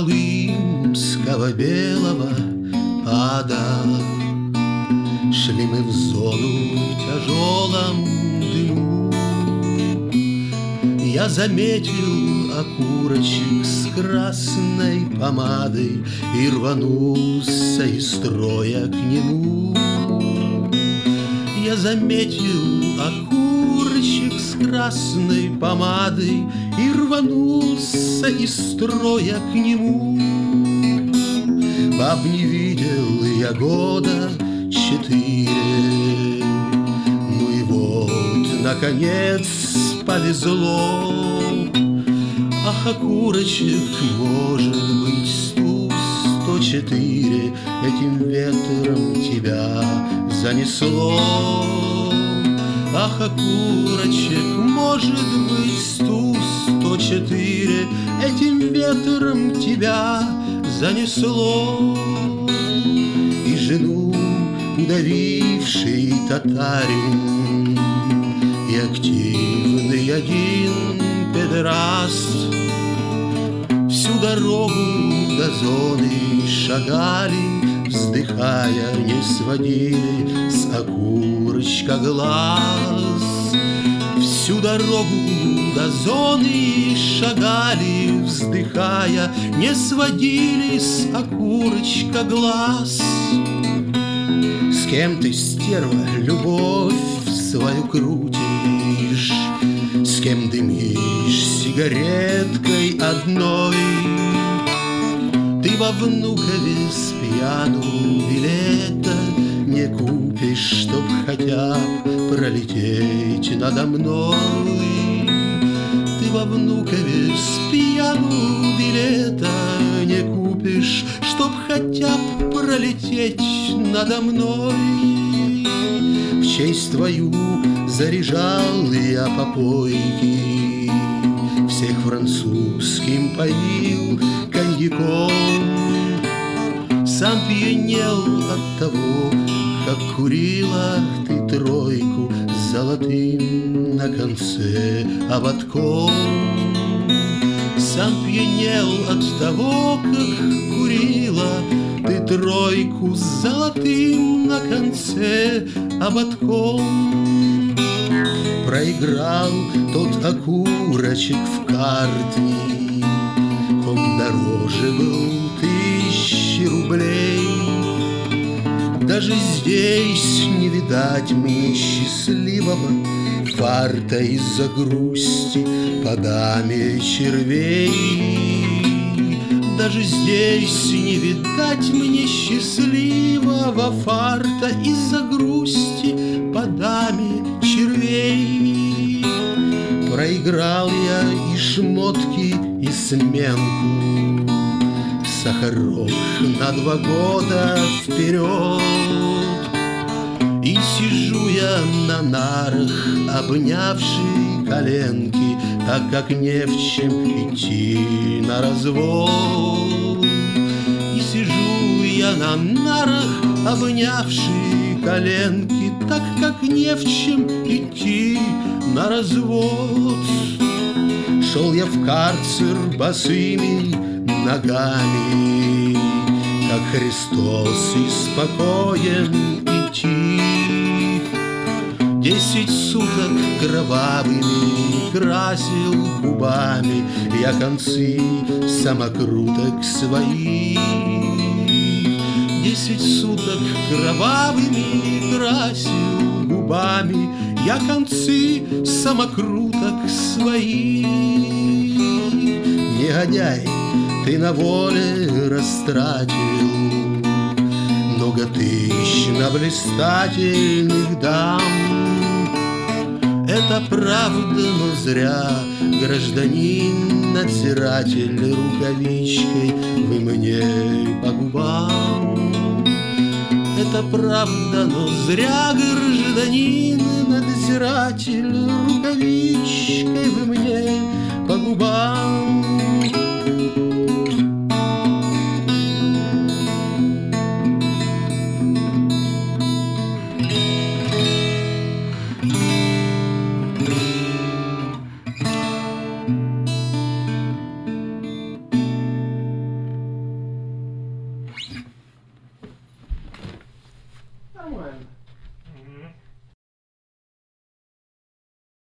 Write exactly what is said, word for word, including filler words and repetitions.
колымского белого ада. Шли мы в зону в тяжелом дыму. Я заметил окурочек с красной помадой и рванулся из строя к нему. Я заметил окурочек с красной помадой и рванулся из строя к нему. Баб не видел я года четыре. Ну и вот, наконец, повезло. Ах, окурочек, может быть, сту сто четыре этим ветром тебя занесло. Ах, окурочек, может быть, сту сто четыре этим ветром тебя занесло. И жену удавивший татарин, и активный один педераст всю дорогу до зоны шагали, вздыхая, не сводили с окурочка глаз. Всю дорогу до зоны шагали, вздыхая, не сводили с окурочка глаз. С кем ты, стерва, любовь свою крутишь? С кем дымишь сигареткой одной? Ты во Внукове с пьяну билета не купишь, чтоб хотя б пролететь надо мной. Ты во Внукове с пьяну билета не купишь, чтоб хотя б пролететь надо мной. В честь твою заряжал я попойки, всех французским поил коньяком. Сам пьянел от того, как курила ты тройку с золотым на конце ободком. Сам пьянел от того, как курила ты тройку с золотым на конце ободком. Проиграл тот окурочек в карты, он дороже был тысячи рублей. Даже здесь не видать мне счастливого фарта из-за грусти по даме червей. Даже здесь не видать мне счастливого фарта из-за грусти по даме червей. Проиграл я и шмотки, и сменку, сахарок на два года вперед. И сижу я на нарах, обнявший коленки, так как не в чем идти на развод. И сижу я на нарах, обнявший коленки, так как не в чем идти на развод. Шел я в карцер босыми ногами, как Христос, и спокоен идти. Десять суток кровавыми красил губами я концы самокруток своих. Десять суток кровавыми красил губами я концы самокруток своих. Негодяй, ты на воле растратил много тысяч на блистательных дам. Это правда, но зря, гражданин надзиратель, рукавичкой вы мне по губам. Это правда, но зря, гражданин надзиратель, рукавичкой вы мне по губам. Нормально.